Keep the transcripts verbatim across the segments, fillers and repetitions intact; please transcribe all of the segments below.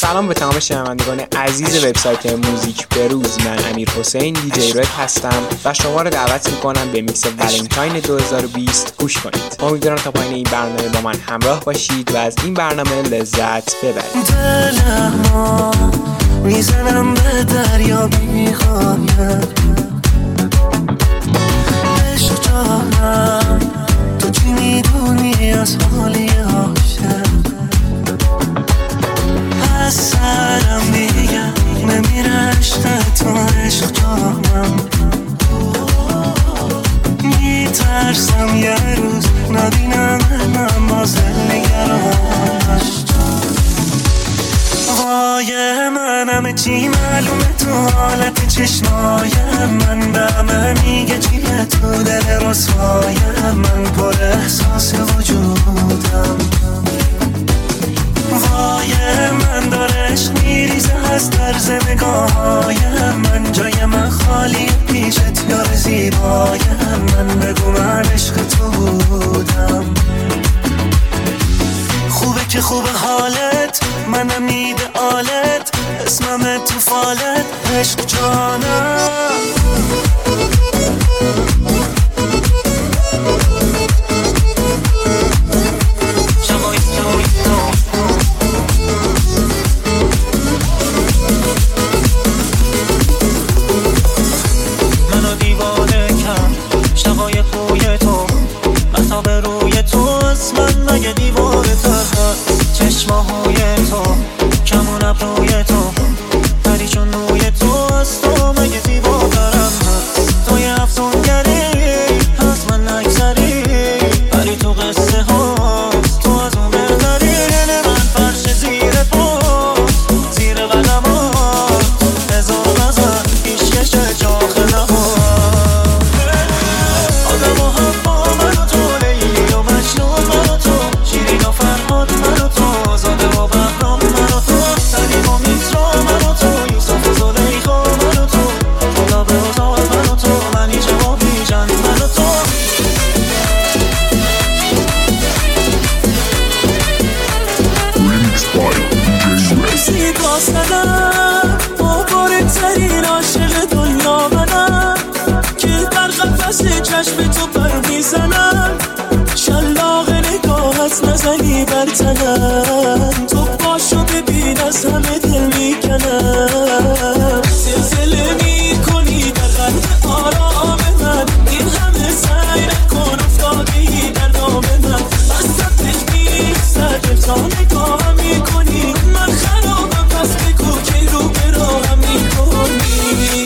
سلام به تمام شنوندگان عزیز وبسایت موزیک بروز. من امیر حسین دیجی رد هستم و شما رو دعوت میکنم به میکس ولنتاین دو هزار و بیست گوش کنید. امیدوارم تا پایان این برنامه با من همراه باشید و از این برنامه لذت ببرید. دلمو میزنم به دریا بی‌غایت، عشق جانم تو چی میدونی از حالی عاشق؟ از سرم میگم نمیره عشق تو، عشق جانم میترسم یه روز نبینم من باز نگرانش. وای من همه چی معلومه تو حالت چشمای من، به همه میگه چیه تو دل رسوای من، پر احساس وجودم. وای من داره عشق میریزه از طرز نگاههای من، جای من خالی پیشت یار زیبای من، بگو من عشق تو بودم. خوبه که خوبه حالت، منم میده آلت، اسمم تو فالت، عشق جانم. چشم تو پر میزنم، شلاق نگاهت نزنی بر تنم، تو باشو ببین از همه دل میکنم. زلزله میکنی در قلب آرام من، این همه سعی نکن افتادی در دام من، بستت دل میگذره تا نگاهم میکنی، من خرابم پس بگو که رو به راهم میکنی.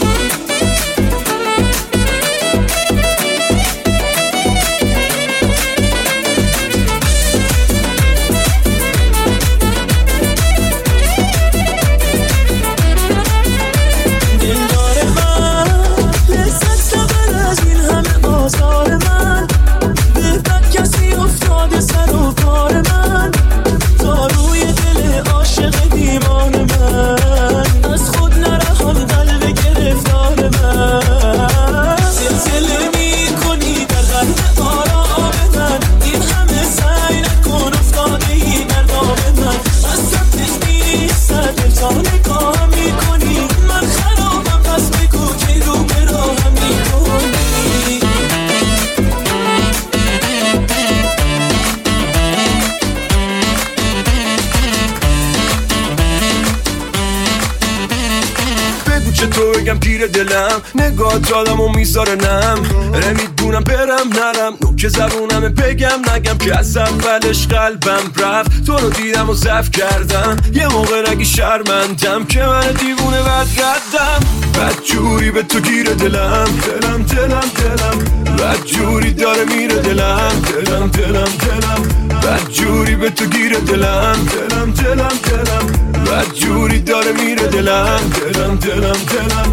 دلم نگاه آدمو میذاره نم، نمیدونم برم نرم، نوک زبونم بگم نگم که از اولش قلبم رفت، تو رو دیدم و ضعف کردم، یه موقع نگی شرمندم که من دیوونه بد ردم، بد جوری به تو گیره دلم دلم دلم دلم، بد جوری داره میره دلم دلم دلم دلم، بد جوری به تو گیره دلم دلم دلم دلم، بد جوری داره میره دلم دلم دلم دلم.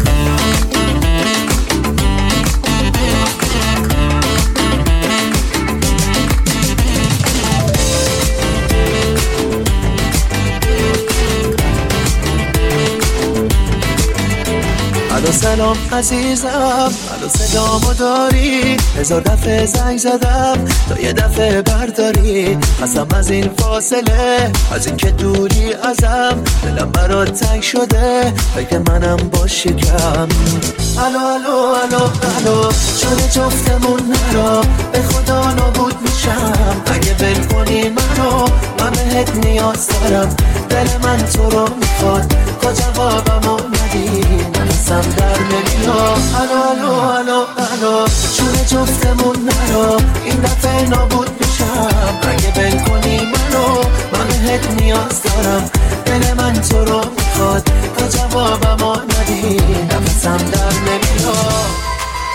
الو سلام عزیزم، الو صدامو داری؟ هزار دفعه زنگ زدم تا یه دفعه برداری. قسم از این فاصله، از این که دوری ازم، دلم برات تنگ شده فکر منم باشی کم. الو الو الو الو شده جفتمون نرا، به خدا نابود میشم اگه ول کنی منو. من بهت نیاز دارم، دل من تو رو میخواد، تا جوابمو ندی نفسم در نمیاد. الو الو الو الو شده جفتمون نرا، این دفعه نابود میشم اگه ول کنی منو. من بهت نیاز دارم، دل من تو رو میخواد، تا جوابمو ندی نفسم در نمیاد.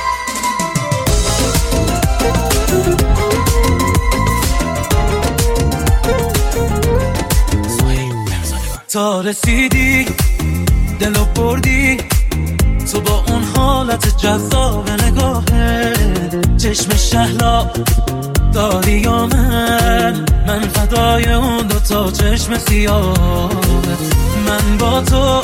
تا رسیدی دلو بردی تو با اون حالت جذاب نگاهه، چشم شهلا داری یا من، من فدای اون دوتا چشم سیاه. من با تو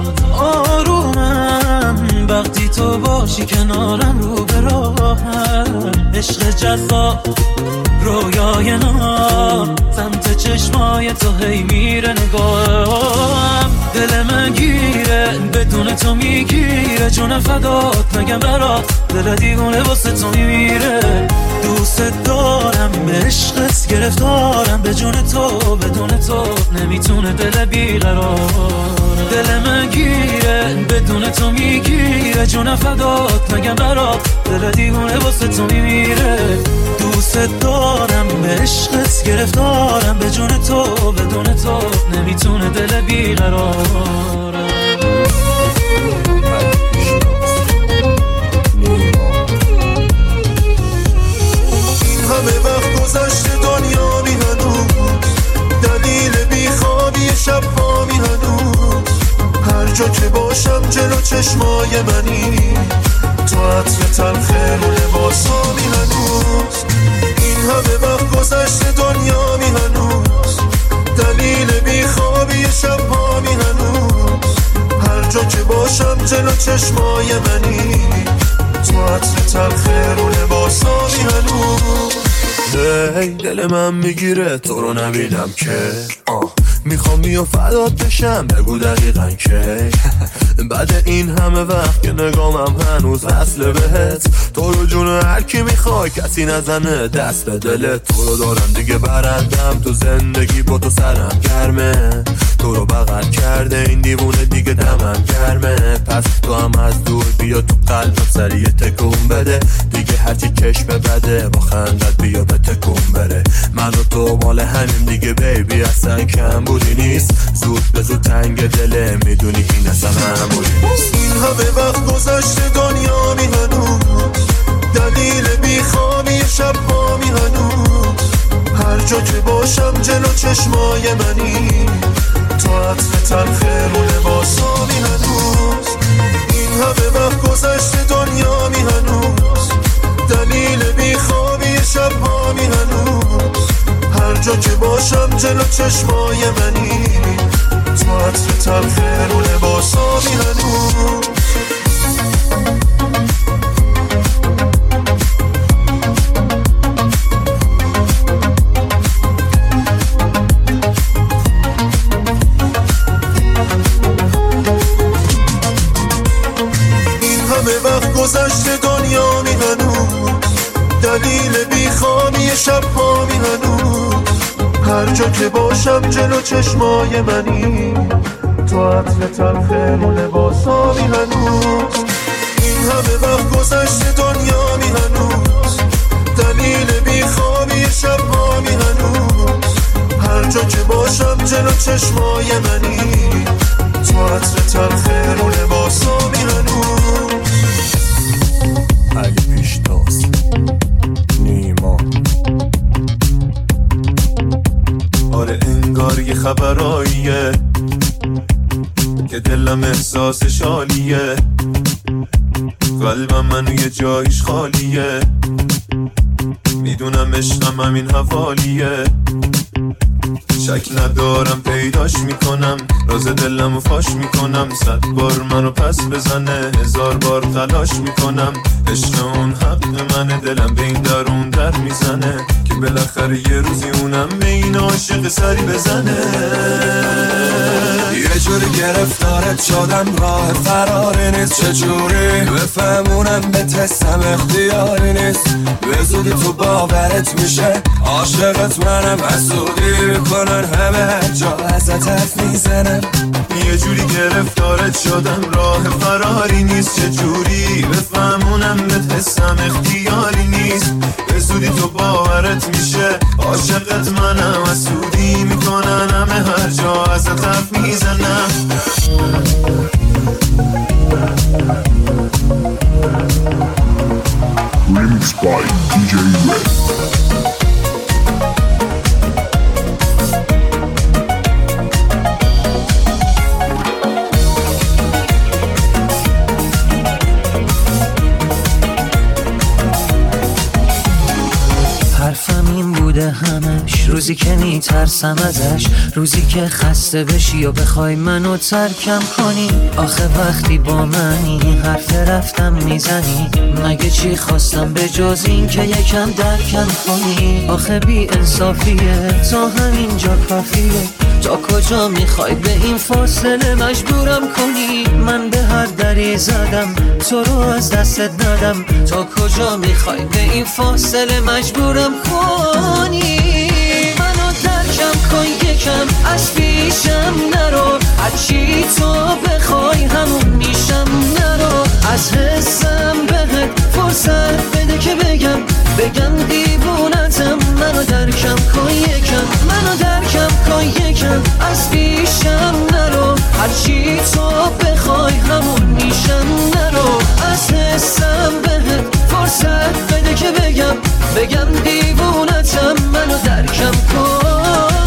آرومم وقتی تو باشی کنارم، رو به راهم عشق جذاب رویای نام، سمت چشمای تو هی میره نگاهم. دل من گیره بدون تو میگیره، جون فدات نگم برات، دل دیوونه واسه تو میمیره. دوست دارم به عشقت گرفتارم، به جون تو بدون تو نمیتونه دل بیقرار. دل من گیره بدون تو میگیره، جون فدات نگم برات، دل دیوونه واسه تو میمیره. دوست دارم به عشقت گرفتارم، به جون تو بدون تو نمیتونه دل بیقرار. این همه وقت گذشته دنیا می هنوز، دلیل بیخوابی شب ها می هنوز. هر جا که باشم جلو چشمای منی، تو عطر تلخ رو لباسا می هنوز. این همه وقت گذشته دنیا می هنوز، دلیل بیخوابی شب ها می هنوز. هر جا که باشم جلو چشمای منی، تو عطر تلخ رو لباسا می هنوز. هی دل من میگیره تو رو نبینم که آه میخوام بیو فدات بشم، بگو دقیقا که بعد این همه وقت که نگامم هنوز وصله بهت. تو رو جون هر کی میخوای کسی نزنه دست به دلت. تو رو دارم دیگه برندم تو زندگی، با تو سرم گرمه. تو رو بغل کرده این دیوونه دیگه دمم گرمه. پس تو هم از دور بیا تو قلبم سریع تکون بده، دیگه هرچی چشم بده با خندت بیا به تکون بره. من و تو مال همیم دیگه بیبی، اصلا کم بودی نیست. زود به زود تنگ دله میدونی این اصلا من بودی نیست. این همه وقت گذشته دنیا می هنوز، دلیل بیخوابی شب ها می هنوز. هر جا که باشم جلو چشمای منی، تو عطر تلخ رو لباسا می هنوز. این همه وقت گذشته دنیا می هنوز، دلیل بیخوابی شب ها می هنوز. هر جا که باشم جلو چشمای منی، تو عطر تلخ رو لباسا می هنوز. گذشته دنیا می هنوز، دلیل بیخوابی شب ها می هنوز. هر جا که باشم جلو چشمای منی، تو عطر تلخ رو لباسا می هنوز. این همه وقت گذشته دنیا می هنوز، دلیل بیخوابی شب ها می هنوز. هر جا که باشم جلو چشمای منی، تو عطر تلخ رو لباسا می هنوز. اگه پیش تاست نیما، آره انگار یه خبراییه که دلم احساسش عالیه. قلبم منو یه جایش خالیه، میدونم عشقم همین حوالیه. شک ندارم پیداش میکنم، راز دلمو فاش میکنم. صد بار منو پس بزنه، هزار بار تلاش میکنم. عشق اون حق منه، دلم به این درون در میزنه که بالاخره یه روزی اونم به این عاشق سری بزنه. یه جوری گرفتارت شدم، راه فراری نیست. چجوری بفهمونم به تستم اختیاری نیست. به زودی تو باورت میشه عاشقت منم، حسودی میکنن همه هر جا ازت حرف میزنن. یه جوری گرفتارت شدم، راه فراری نیست. چجوری بفهمونم به تستم اختیاری نیست. به زودی تو باورت میشه عاشقت منم، حسودی میکنن همه هر جا ازت حرف میزنن. Remix by دی جی Red. حرفم این بوده همش، روزی که میترسم ازش، روزی که خسته بشی و بخوای منو ترکم کنی. آخه وقتی با منی حرف رفتم میزنی، مگه چی خواستم به جز این که یکم درکم کنی. آخه بی انصافیه تا همینجا کافیه، تا کجا میخوای به این فاصله مجبورم کنی. من به هر دری زدم تو رو از دستت ندم، تا کجا میخوای به این فاصله مجبورم کنی. منو درکم کن یکم، از پیشم نرو، هرچی تو بخوای همون میشم. نرو از حسم بهت فرصت بده که بگم بگم دیوونتم. منو درکم کن یکم، منو درکم کن یکم، از پیشم نرو، هرچی تو بخوای همون میشم. نرو از حسم بهت فرصت بده که بگم بگم دیوونتم. منو درکم کن.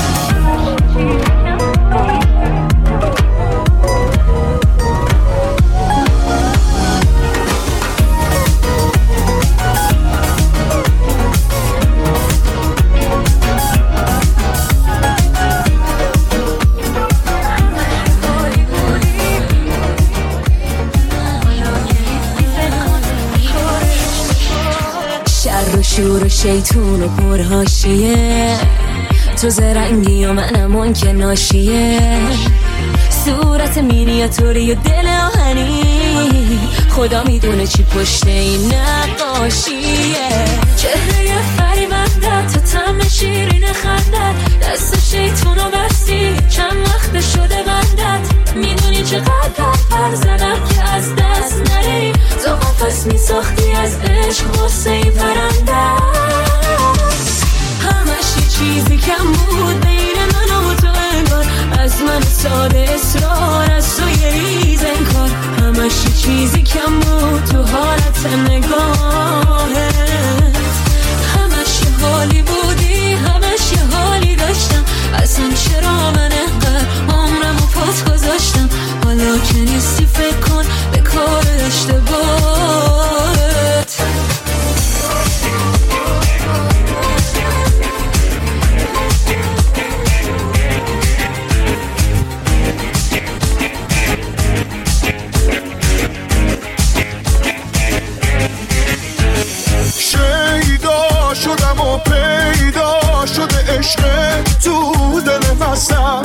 شور و شیطون و پرهاشیه، تو زرنگی و منم اون که ناشیه. صورت مینیاتوری و دل آهنی، خدا میدونه چی پشت این نقاشیه. چهره فریبنده تا تم شیرین خندت، دست شیطون و بستی چند وقت شده بندت. میدونی چقدر پر زدم که از دست نری، تو قفس میساختی از عشق غصه ای پرنده. همش یه چیزی کم بود بین من و تو انگار، از من ساده اصرار از تو یه ریز انکار. همش یه چیزی کم بود تو حالت نگاهت، همش یه حالی بودی، همش یه حالی داشتم. اصلا چرا من انقدر عمرمو پات گذاشتم؟ حالا که نیستی فکر کن به کار اشتباهت. شیدا شدم و پیدا شده عشق تو دل هستم.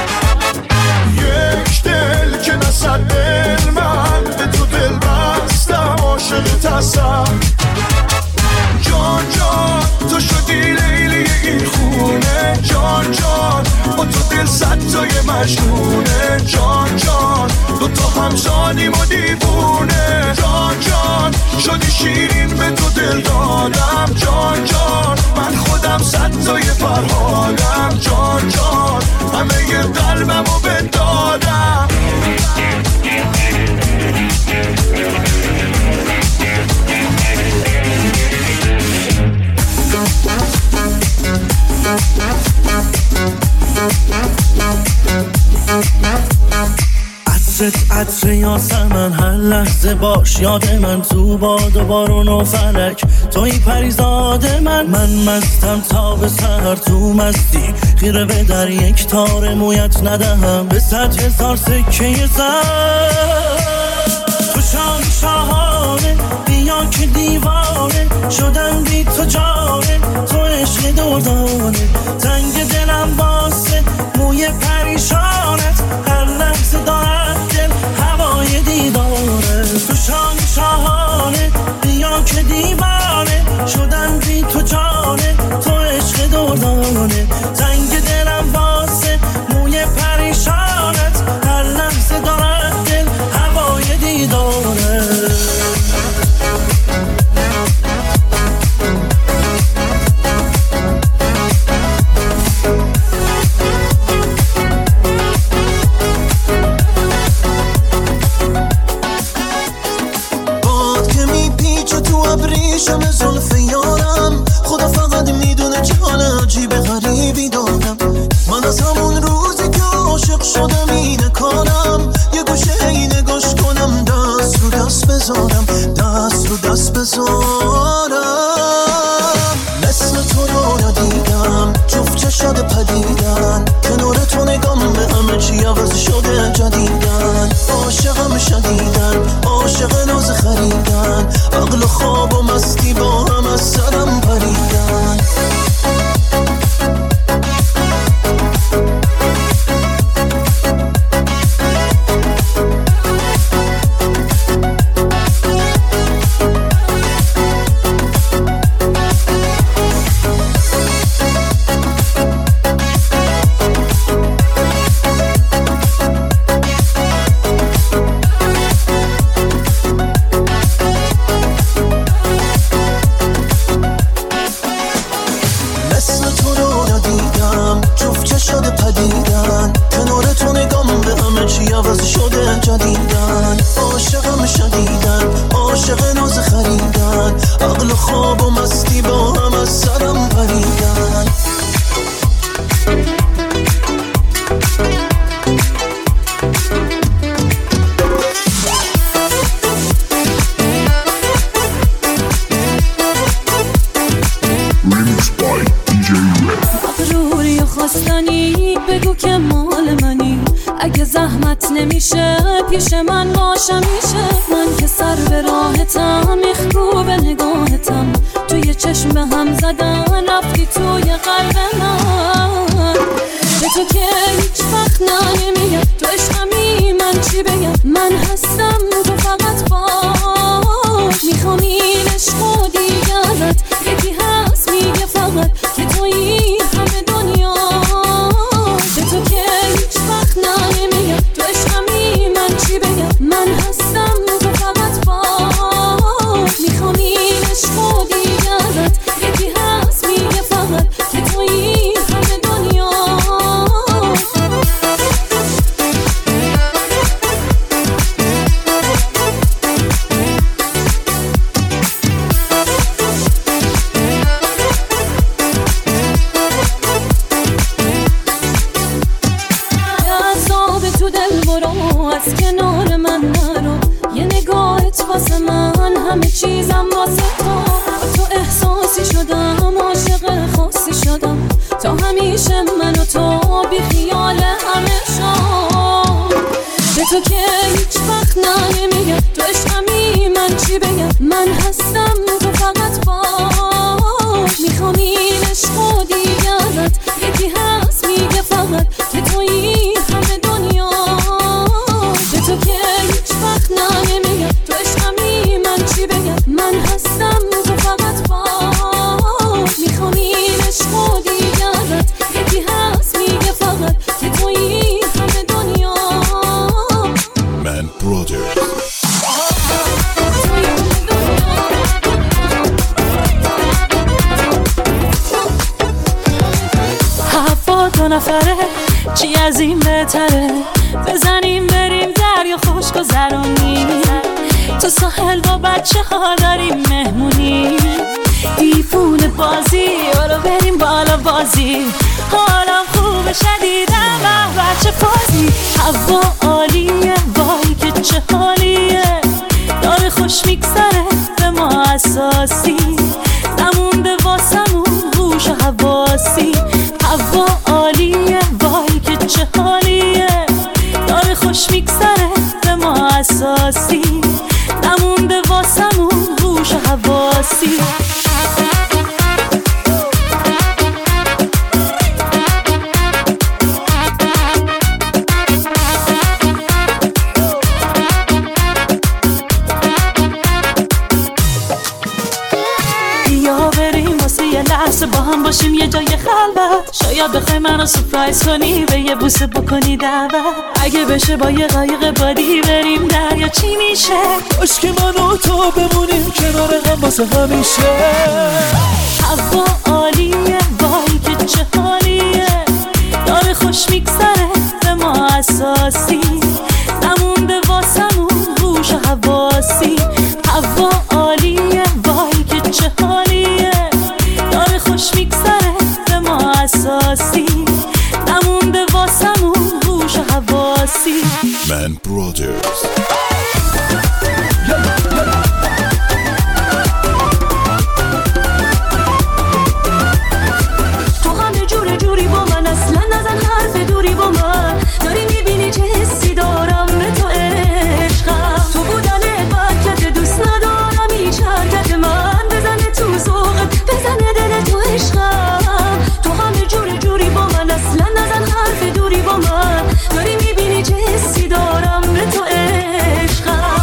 یک دل که نصد دل من به تو دل بستم، عاشقت هستم. جان جان تو شدی لیلی این خونه، جان جان با تو دل صد تای مجنونه. جان جان دو تا همزانیم و دیوونه. جان جان شدی شیرین به تو دل دادم. جان جان من خودم صد تای فرهادم. جان جان همه ی قلبمو بدادم. عطرت عطر یاسمن، هر لحظه باش یاد من، تو باد و بارون و فلک توی پریزاد من. من مستم تا به سحر تو مستی، خیره به در یک تار مویت ندهم به صد هزار سکه زر. تو شان شاهانه بیا که دیوانه شدن بی تو جانه، تو عشق دردانه تنگ دلم واسه موی پریشانت، هر لحظه دارد دل هوای دیداره. تو شان شاهانه بیا که دیوانه شدن بی تو جانه، تو عشق دردانه تنگ دلم واسه موی پریشانت، هر لحظه دارد دل هوای دیداره. ابریشم زلف یارم، خدا فقط میدونه چه حال عجیب غریبی دارم. من از همون روزی که عاشق شدم اینه کارم، یه گوشه ای نگاش کنم، دست رو دست بذارم، دست رو دست بذارم. مثل تو رو ندیدم، جفت چشات پدیدن، کنار تو نگام به همه چی عوض شده جدیدن. عاشقم شدیدن، عاشق ناز خریدن، عقل و خواب و مستی با هم از سرم پریدن. نمیشه پیش من باشم میشه، من که سر به راهتم میخکوب نگاهتم، توی چشم هم زدن رفتی توی قلب من. به تو که هیچ وقت نمیاد تو عشقمی، من چی بگم، من هستم تو فقط باش. میخوام این عشق و دیگرت یکی هست میگه فقط که توی همه دنیا. به تو که هیچ وقت نمیاد تو عشقمی، من چی بگم، من هستم تو فقط باش. میخوام این عشق و دیگرت یکی هست میگه فقط که توی همه دنیا. از کنار من نرو، یه نگاهت واسه من همه چیزم واسه تو. تو احساسی شدم، عاشق خاصی شدم، تا همیشه من و تو بی خیال همه شام. به تو که هیچ وقت نمیگم تو عشقمی، من چی بگم، من هستم تو فقط باش. میخوام این عشق و دیگرت یکی هست میگه فقط که توی همه دنیا. تو که هیچ وقت نمیگم تو عشقمی، من چی بگم، من هستم تو فقط باش. میخوام این عشق و دیگرت یکی هست میگه فقط که توی همه دنیا. من برادرز هوا دو نفره چی از این بهتره، بزنیم بریم دریا خوش گذرونیم، تو ساحل با بچه ها داریم مهمونی، دیفونه بازی برو بریم بالا بازی، حالم خوبه شدیدم و بچه فازی، هوا عالیه وای باشیم یه جای خلوت، شاید بخوای منو سورپرایز کنی، به یه بوسه بکنی دعوت. اگه بشه با یه قایق بادی بریم دریا چی میشه؟ باش که من و تو بمونیم کنار هم واسه همیشه. هوا عالیه وای که چه حالیه، داره خوش میگذره به ما اساسی، نمونده واسمون هوش و حواسی. هوا عالیه وای که چه حالیه، داره خوش میگذره به ما اساسی، نمونده واسمون هوش و حواسی. من برادرز. تو همه جور جوری با من، اصلا نزن حرف دوری با من، داری میبینی چه حسی دارم به تو عشقم. تو بودن برکت دوست ندارم هیچ حرکت من، بزنه تو ذوقت بزنه دل تو عشقم. تو همه جور جوری با من، اصلا نزن حرف دوری با من، داری میبینی چه حسی دارم به تو عشقم.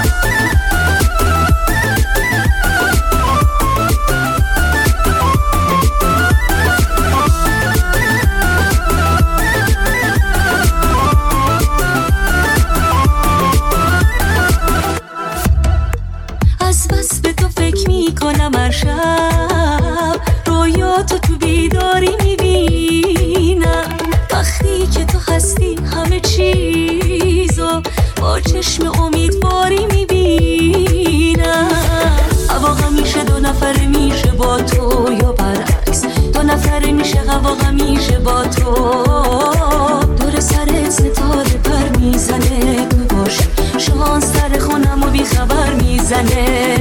از بس به تو فکر میکنم هر شب، رویاتو تو بیداری میبینم، وقتی که تو هستی همه چیزو با چشم امیدواری میبینم. هوا همیشه دو نفره میشه با تو یا برعکس، دو نفره میشه هوا همیشه با تو. دور سرت ستاره پر میزنه، تو باش شانس در خونم و بیخبر میزنه.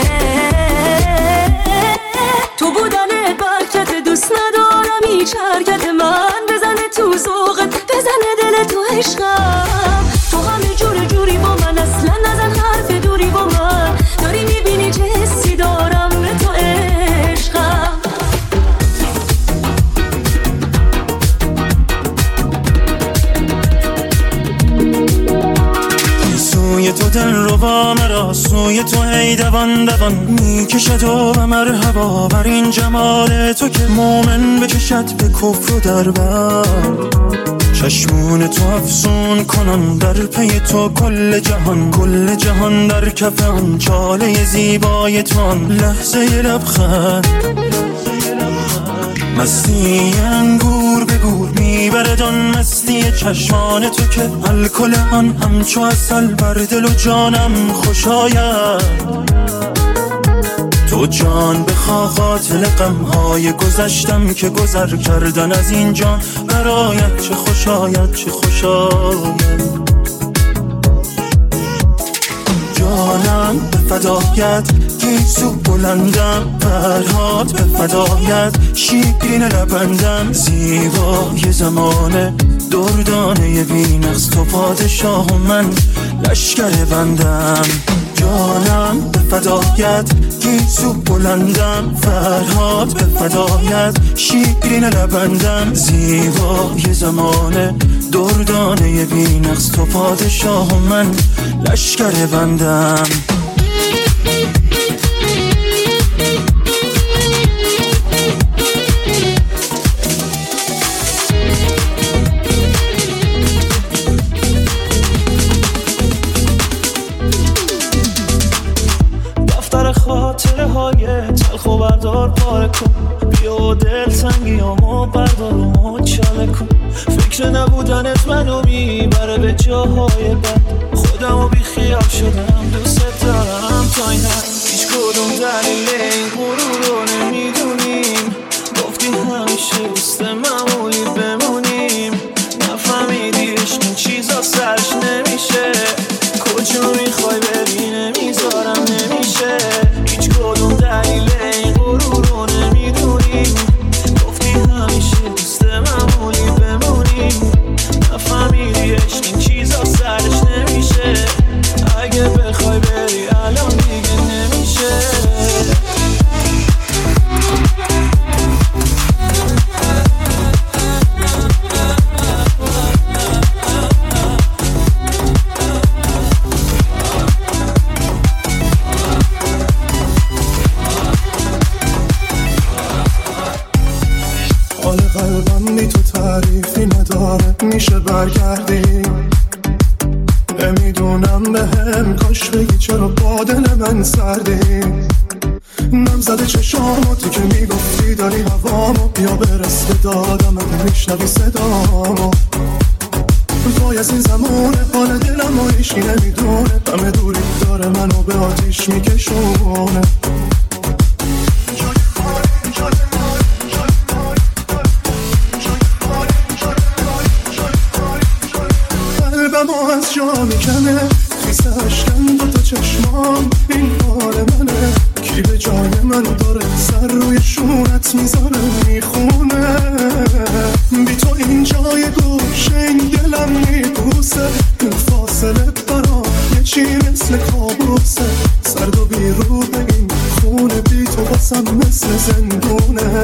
تو بودن برکت دوست ندارم هیچ حرکت من، بزنه تو ذوقت بزنه دل تو عشقم. تو همه جور جوری با من، اصلا نزن حرف دوری با من، داری میبینی چه حسی دارم به تو عشقم. سوی تو دل رو با مرا، سوی تو هی دوان دوان میکشد و مرحبا بر این جمال تو که مومن بکشد به کفر و دربر. چشمون تو افسون کنن در پی تو کل جهان، کل جهان در کف آن چاله زیبای تو، آن لحظه لبخند مستی انگور به گور میبرد، آن مستی چشمان تو که الکل آن همچو عسل بر دل و جانم خوش آید. تو جان بخوا قاتل غمهای گذشتم که گذر کردن از این جان برایت چه خوش آید چه خوش آید. جانم به فدایت گیسو بلندم، فرهاد به فدایت شیرین لبندم، زیبای زمانه دردانه بی‌نقص تو پادشاه و من لشکر بندم. جانم به فدایت گیسو بلندم، فرهاد به فدایت شیرین لبندم، زیبای زمانه دردانه بی‌نقص تو پادشاه و من لشکر بندم. خاطره های تلخ و بردار پاره کن، بیا و دل تنگیامو بردار و مچاله کن. فکر نبودنت منو میبره به جاهای بد، خودم و بی خیال شدم دوست دارم تا این حد. هیچ کدوم دلیل این غرور رو نمیدونیم، گفتی همیشه دوست معمولی بمونیم. نفهمیدی عشق این چیزا سرش نمیشه، کجا میخوای بری نمیذارم نمیشه. هیچ کدوم دلیل این غرور رو نمیدونیم، گفتی همیشه دوست معمولی بمونیم. نفهمیدی عشق این چیزا سرش نمیشه، اگه بخوای بری الان دیگه نمیشه. برگردی. نمیدونم به هم کاش بگی چرا با دل من سردی. نم زده چشامو تو که میگفتی داری هوامو، بیا برس به دادم اگه میشنوی صدامو. وای از این زمونه حال دلم و هیچی نمیدونه، دم دوری داره منو به آتیش میکشونه. قلبمو از جا میکنه، خیسه اشکن دو تا چشمام، این حال منه. کی به جای من داره سر روی شونت میذاره میخونه. بی تو این جای گوشه این دلم میبوسه، این فاصله برام یه چی مثل کابوسه. سرد و بی روح این خونه، بی تو باسم مثل زندونه.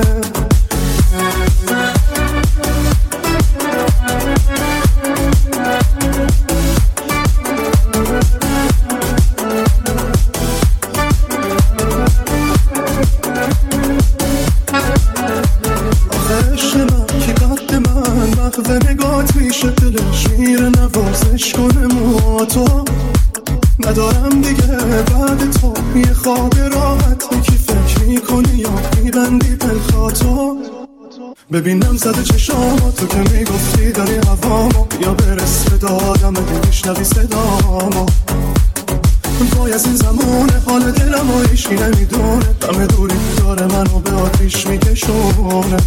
به نگات میشه دلش میره نوازش کنه موتو. ندارم دیگه بعد تو یه خواب راحت، یکی فکر میکنی یا میبندی پلخاتو. ببینم زده چشامو تو که میگفتی داری هوامو، بیا برس به دادم اگه میشنوی صدامو. وای از این زمونه حال دلم و هیچی نمیدونه، دم دوری داره منو به آتیش میکشونه.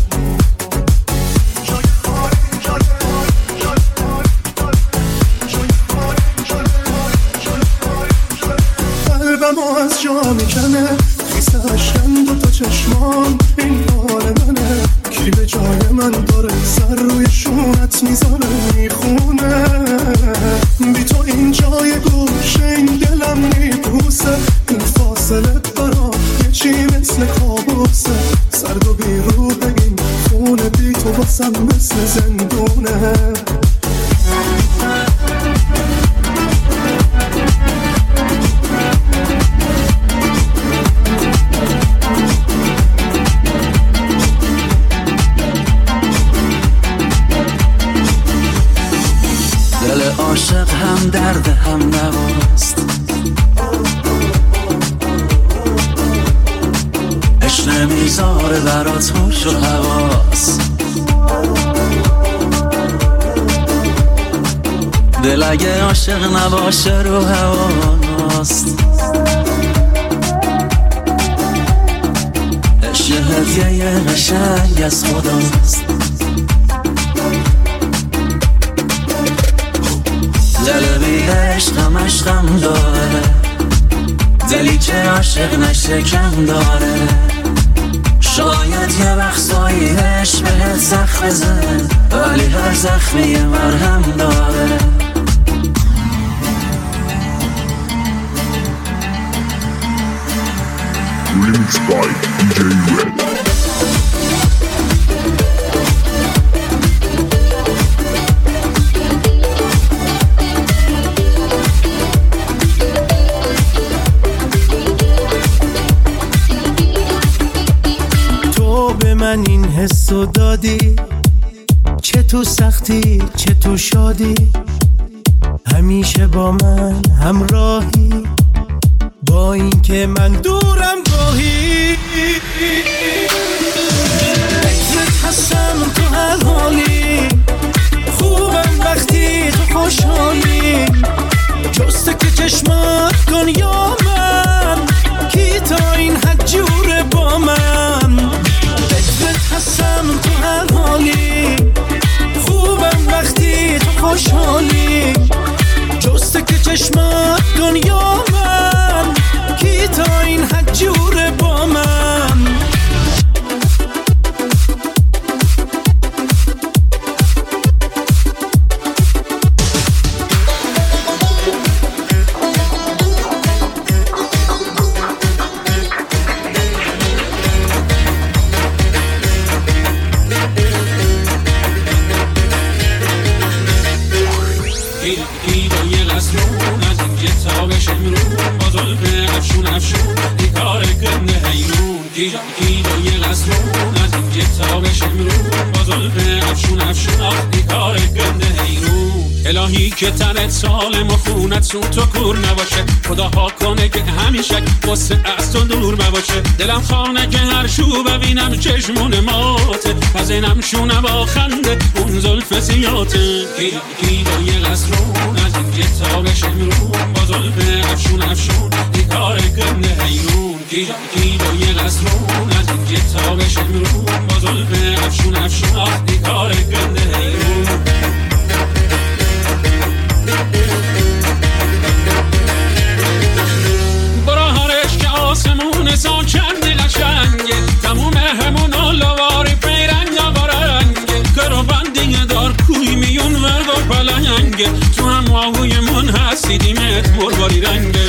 قلبمو از جا میکنه، خیسه اشکن دو تا چشمام، این حال منه. کی به جای من داره سر روی شونت میذاره میخونه. بی تو این جای گوشه این دلم میبوسه، این فاصله برام یه چی مثل کابوسه. سرد و بی روح این خونه، بی تو باسم مثل زندونه. عاشق هم درد هم نواست، عشق نمیذاره برات هوش و حواس. دل اگه عاشق نباشه رو هواست. عشق هدیه قشنگ از خداست. دل بی عشقم عشقم داره، دلی که عاشق نشه کم داره. شاید یه وقتایی عشق بهت زخم بزن، ولی هر زخمی مرهم داره. Remix by دی جی Red. من این حسو دادی، چه تو سختی چه تو شادی، همیشه با من همراهی، با این که من دورم گاهی. فکرت هستم تو هر حالی، خوبم وقتی تو خوشحالی. جسته که چشمات دنیا من، کی تا این حد جوره با من. هستم تو هر حالی، خوبم وقتی تو خوشحالی. جسته که چشمات دنیا من، کی تا این حد جوره با من. قصرون از این یه تابش امرون با ظلف افشون افشون ای کار گنده حیرون گیجا گیجا یه قصرون از این یه تابش امرون با ظلف افشون افشون ای کار گنده حیرون الهی که تنت سالم و خونت سون تو کور نباشه خدا ها کنه که همیشه قصه از تو دور نباشه دلم خانه که هر شو ببینم چشمون ماته پزینم شونه با خنده اون زلف سیاته گیجا گیجا یه قصرون از این یه تابش امرون با زلف افشون افشون ای کار گنده حیرون گیجا گیجا یه قصرون از این یه تابش امرون با زلف افشون افشون ای کار گنده حیرون برا هرش که آسمون سان چندی قشنگه تموم همون آلواری پیرنگ بارنگه کرو بندی دار کوی میون ورگار پلنگه تو هم آهوی من هستی دیمت مرباری رنگه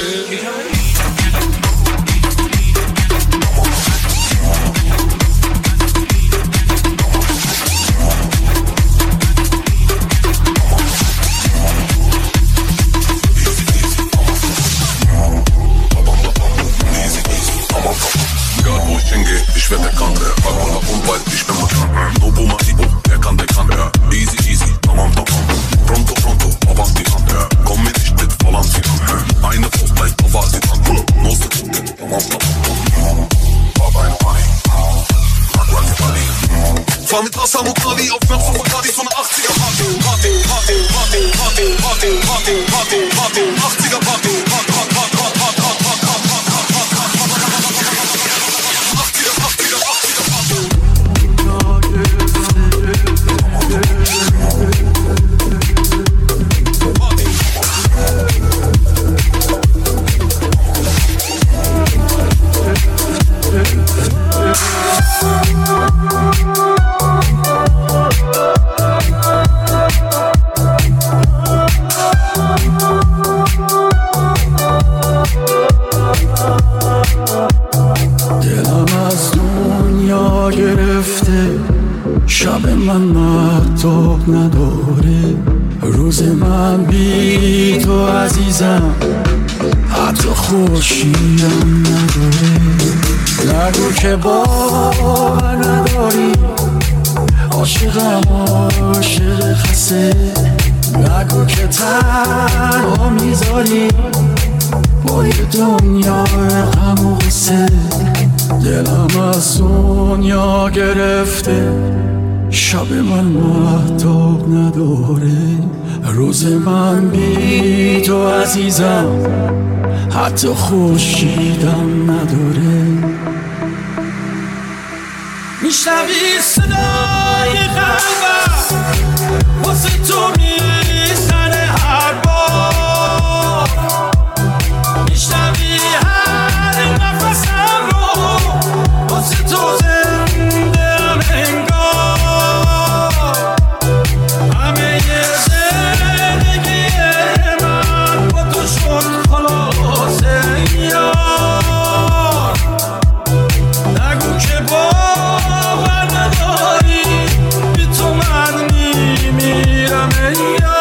Ich werde bekannt, Alkohol und bald ich bin bekannt. Nobu Masibo, der kann, der kann, easy, easy, tamam, tamam. Pronto, pronto, avanti an, komm mir nicht mit Volanti an. Eine Faust bleibt avanti an, Nose tut, tamam, tamam. Baba ein Pani, Aquati Pani. Fahr mit Wasser und Kali auf Wärts und Bacardi von der achtziger Party. Party, Party, Party, Party, Party, Party, Party, Party, achtziger Party, Party, Party, Party, Party, Party, Party. شب من مهتاب نداره روز من بی تو عزیزم حتی خورشیدم نداره نگو که باور نداری عاشقم عاشق خسته نگو که تنها میذاری با یه دنیا غم و غصه دلم از دنیا گرفته شب من مهتاب نداره روز من بی تو عزیزم حتی خورشیدم نداره میشنوی صدای قلبم واسه تو میزنه هر بار میشنوی هر نفسم رو واسه تو زنده‌ام انگار همه یه زندگی من با تو شد خلاصه یار نگو که باور نداری بی تو من میمیرم یار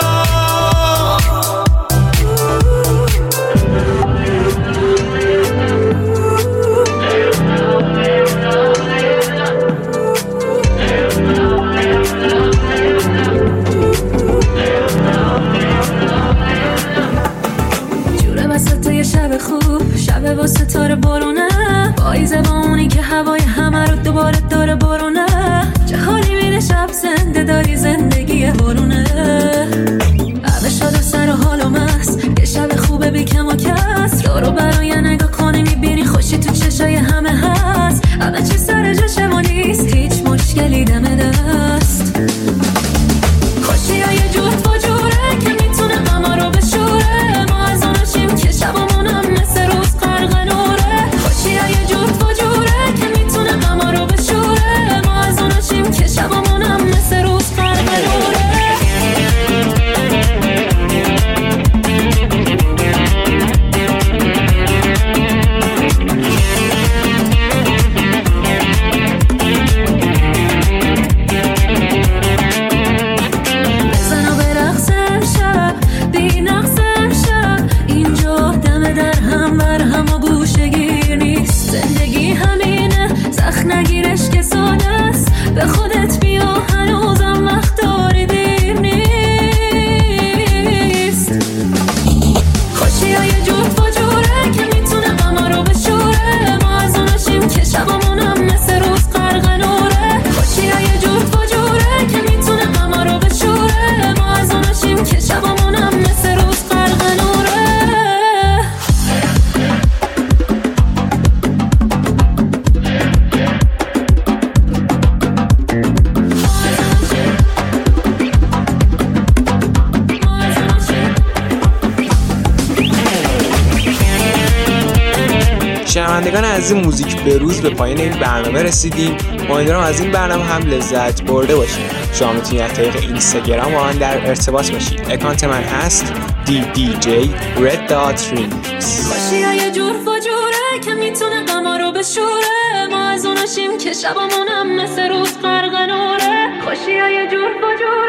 شنوندگان عزیز موزیک به روز به پایان این برنامه رسیدیم. امیدوارم از این برنامه هم لذت برده باشید. شما میتونید از طریق اینستاگرام با من در ارتباط باشید. اکانت من هست دی دی جی رد دات ریمیکس. خوشی‌ها یه جور فجوره که میتونه غما رو بشوره، ما از اوناشیم که شبامونم مثل روز غرق نوره. خوشی‌ها یه جور فجوره